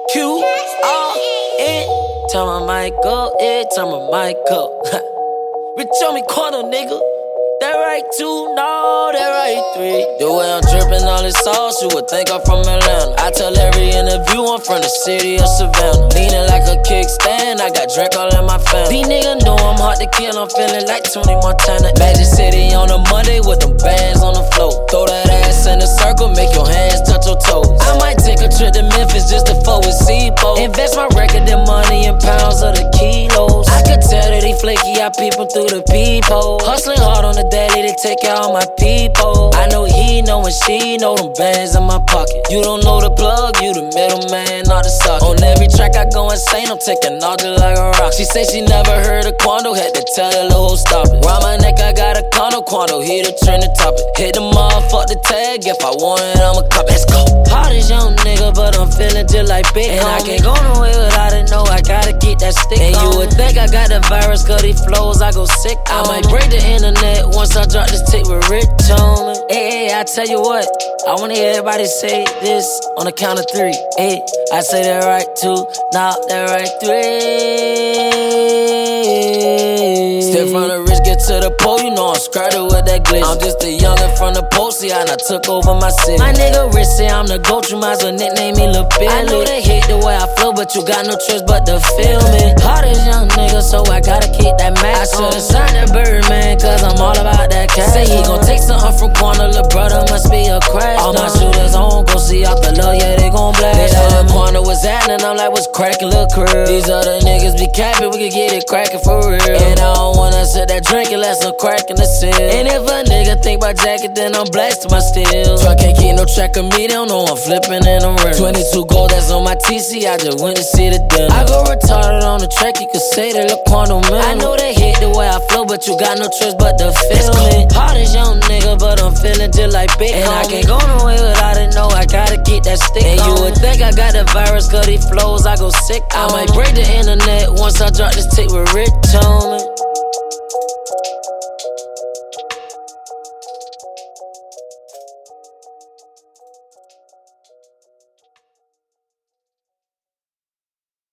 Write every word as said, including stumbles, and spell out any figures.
Q R N. Tell my mic up, yeah, tell my mic up. Rich on me corner, nigga. That right two, no, that right three. The way I'm drippin' all this sauce, you would think I'm from Atlanta. I tell every interview I'm from the city of Savannah. Leanin' like a kickstand, I got Drake all in my family. These niggas know I'm hard to kill, I'm feeling like Tony Montana. Magic City on a Monday with them bands on the floor. Throw that ass in a circle, make your hands touch your toes. I might take a trip to Memphis just to fuck with C-Bo. Invest my record in money in pounds of the kilos. I could tell that he flaky, I peep him through the peephole. Hustling hard on the daily to take care of my people. I know he know and she know them bands in my pocket. You don't know the plug, you the middleman, not the socket. On every track I go insane, I'm taking all just like a rock. She say she never heard of Quando, had to tell her little stop it. Round my neck I got a condo, Quando, he the trending topic. Hit the motherfuck the tag, if I want it, I'ma cop it. Let's go. Hard as young nigga, but I'm feeling just like big. And I can't go nowhere without it, no, I gotta keep that stick. And you would think I got the virus, cause these flows, I go sick. I might break the internet once I drop this tape with Rich on me. Hey, hey, I tell you what, I wanna hear everybody say this on the count of three. Hey, I say that right two, now that right three. Step from the rich, get to the pole, you know I'm scratched with that glitch. I'm just a youngin' from the post, see, I done took over my city. My nigga Rich say I'm the GOAT, you might as well nickname me Lil Billy. I know they hate the way I flow, but you got no choice but to feel me. Hard as young nigga, so I gotta keep that max on. I should've signed that Birdman, cause I'm all about that cash. Say he gon' take something from Quando, lil' brother must be a crash. All my shooters on, go see out the love, yeah, they gon' blast. They know where Quando was at, and I'm like, what's crackin', lil' crib? These other niggas be capping, we can get it crackin' for real. And I don't wanna sit that drink unless I'm crackin' the seal. And if a nigga think about jacket, then I'm blasting my steel. Truck can't keep no track of me, they don't know I'm flippin' in the rim. twenty-two gold, that's on my T C, I just went to see the dinner. I go retarded on the track, you could say that look Quando man. I know they hate the way I flow, but you got no choice but to feel me. Hard as young nigga, but I'm feeling just like big. And I can't go nowhere without it, no, I gotta keep that stick. And you would think I got the virus, cause these flows, I go sick. I might break the internet once I drop this tape with Rich on me.